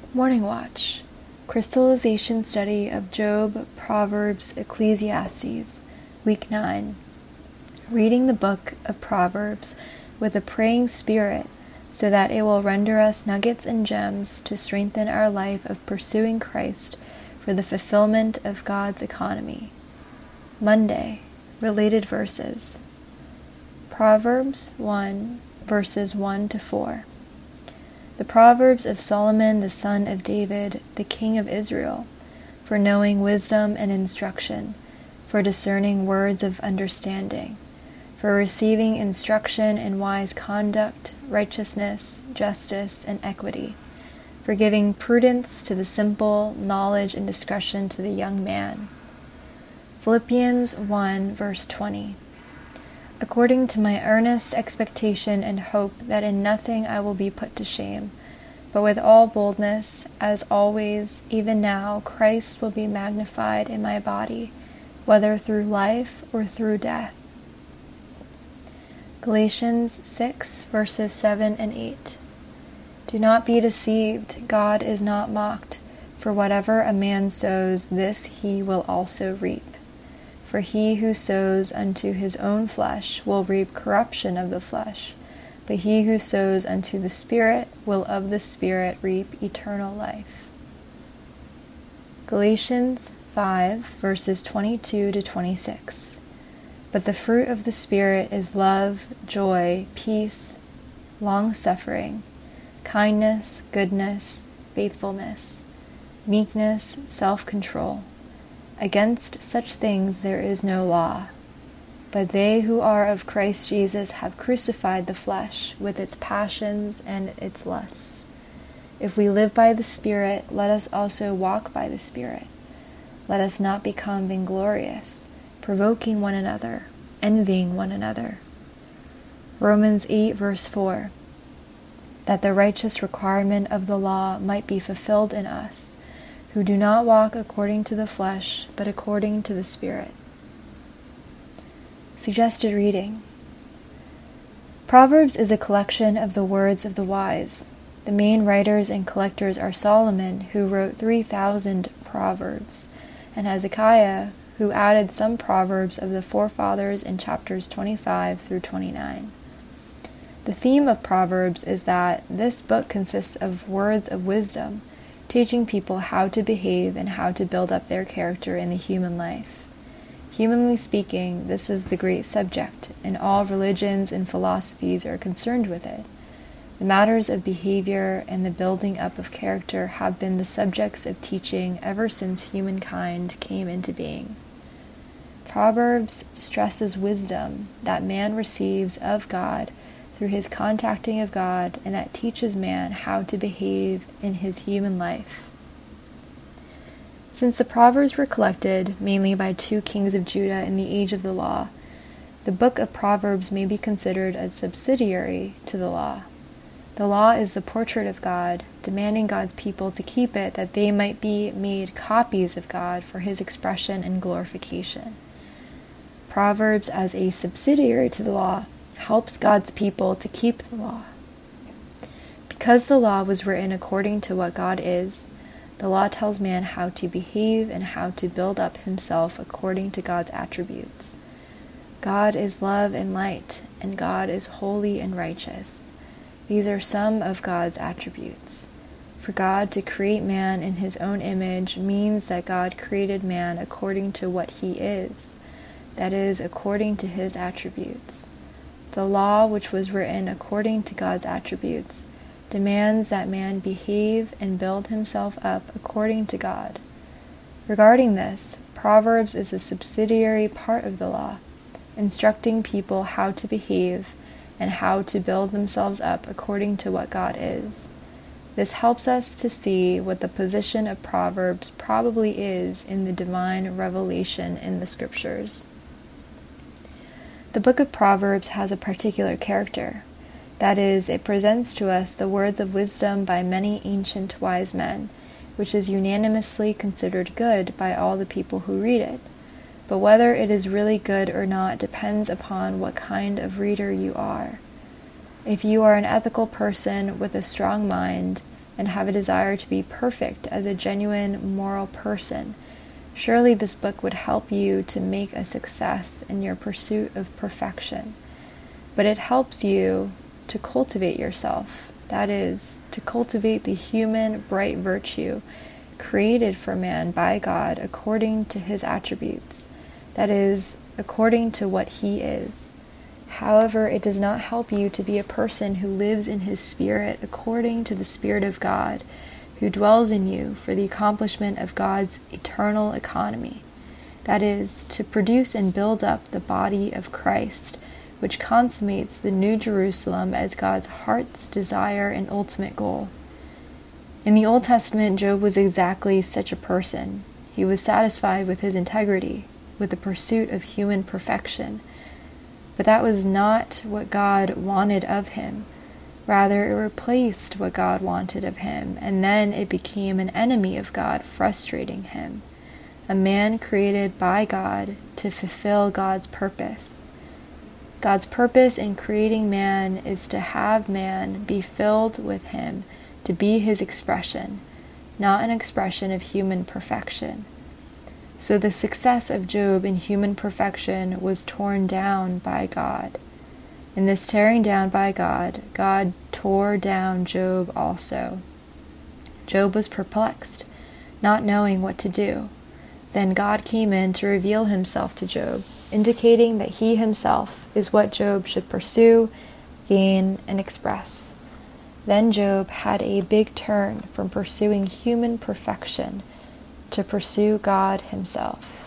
Morning Watch, Crystallization Study of Job, Proverbs, Ecclesiastes, Week 9. Reading the book of Proverbs with a praying spirit so that it will render us nuggets and gems to strengthen our life of pursuing Christ for the fulfillment of God's economy. Monday, related verses. Proverbs 1, verses 1 to 4. The Proverbs of Solomon the son of David, the king of Israel, for knowing wisdom and instruction, for discerning words of understanding, for receiving instruction in wise conduct, righteousness, justice, and equity, for giving prudence to the simple, knowledge and discretion to the young man. Philippians 1, verse 20. According to my earnest expectation and hope that in nothing I will be put to shame, but with all boldness, as always, even now, Christ will be magnified in my body, whether through life or through death. Galatians 6, verses 7 and 8. Do not be deceived, God is not mocked, for whatever a man sows, this he will also reap. For he who sows unto his own flesh will reap corruption of the flesh, but he who sows unto the Spirit will of the Spirit reap eternal life. Galatians 5, verses 22 to 26. But the fruit of the Spirit is love, joy, peace, long-suffering, kindness, goodness, faithfulness, meekness, self-control. Against such things there is no law. But they who are of Christ Jesus have crucified the flesh with its passions and its lusts. If we live by the Spirit, let us also walk by the Spirit. Let us not become vainglorious, provoking one another, envying one another. Romans 8, verse 4. That the righteous requirement of the law might be fulfilled in us, who do not walk according to the flesh, but according to the Spirit. Suggested reading. Proverbs is a collection of the words of the wise. The main writers and collectors are Solomon, who wrote 3,000 proverbs, and Hezekiah, who added some proverbs of the forefathers in chapters 25 through 29. The theme of Proverbs is that this book consists of words of wisdom, teaching people how to behave and how to build up their character in the human life. Humanly speaking, this is the great subject, and all religions and philosophies are concerned with it. The matters of behavior and the building up of character have been the subjects of teaching ever since humankind came into being. Proverbs stresses wisdom that man receives of God through his contacting of God, and that teaches man how to behave in his human life. Since the Proverbs were collected mainly by 2 kings of Judah in the age of the law, the book of Proverbs may be considered a subsidiary to the law. The law is the portrait of God, demanding God's people to keep it that they might be made copies of God for his expression and glorification. Proverbs, as a subsidiary to the law, helps God's people to keep the law. Because the law was written according to what God is, the law tells man how to behave and how to build up himself according to God's attributes. God is love and light, and God is holy and righteous. These are some of God's attributes. For God to create man in his own image means that God created man according to what he is, that is, according to his attributes. The law, which was written according to God's attributes, demands that man behave and build himself up according to God. Regarding this, Proverbs is a subsidiary part of the law, instructing people how to behave and how to build themselves up according to what God is. This helps us to see what the position of Proverbs probably is in the divine revelation in the Scriptures. The book of Proverbs has a particular character. That is, it presents to us the words of wisdom by many ancient wise men, which is unanimously considered good by all the people who read it. But whether it is really good or not depends upon what kind of reader you are. If you are an ethical person with a strong mind, and have a desire to be perfect as a genuine moral person, surely this book would help you to make a success in your pursuit of perfection. But it helps you to cultivate yourself, that is, to cultivate the human bright virtue created for man by God according to his attributes, that is, according to what he is. However, it does not help you to be a person who lives in his spirit according to the Spirit of God, who dwells in you for the accomplishment of God's eternal economy, that is, to produce and build up the body of Christ, which consummates the New Jerusalem as God's heart's desire and ultimate goal. In the Old Testament, Job was exactly such a person. He was satisfied with his integrity, with the pursuit of human perfection. But that was not what God wanted of him. Rather, it replaced what God wanted of him, and then it became an enemy of God, frustrating him. A man created by God to fulfill God's purpose. God's purpose in creating man is to have man be filled with him, to be his expression, not an expression of human perfection. So the success of Job in human perfection was torn down by God. In this tearing down by God, God tore down Job also. Job was perplexed, not knowing what to do. Then God came in to reveal himself to Job, indicating that he himself is what Job should pursue, gain, and express. Then Job had a big turn from pursuing human perfection to pursue God himself.